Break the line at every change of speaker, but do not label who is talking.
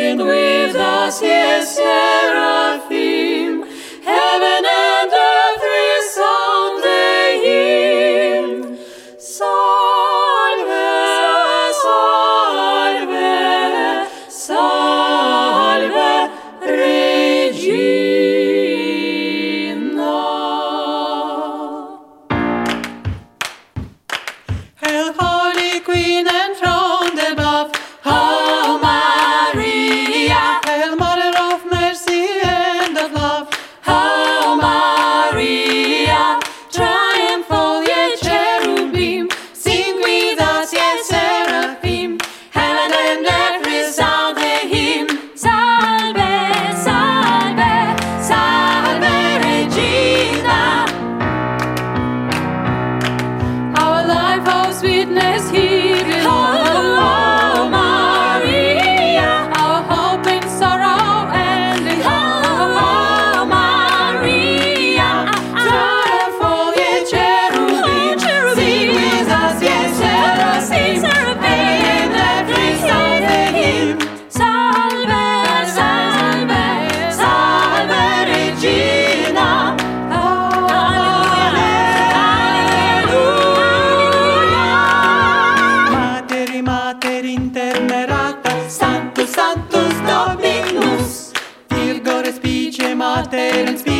Sing with us, ye seraphim, heaven and earth resound the hymn. Salve, salve, salve, Regina.
Hail, Holy Queen enthroned above,
Hail Maria,
Hail, Mother of Mercy and of Love,
Hail Maria, triumphal ye cherubim, sing with us, ye seraphim, heaven and earth resound the hymn. Salve, salve, salve, Regina.
our life, our sweetness here below.
Hail Maria,
Our hope in sorrow and in
Hail
hope.
Maria,
Triumphal ye cherubim, sing with us, ye seraphim, heaven and earth resound the hymn.
Salve, salve, salve, Regina.
Materi, Mater intermerata, Sanctus, Sanctus Dominus, Virgo respice Mater in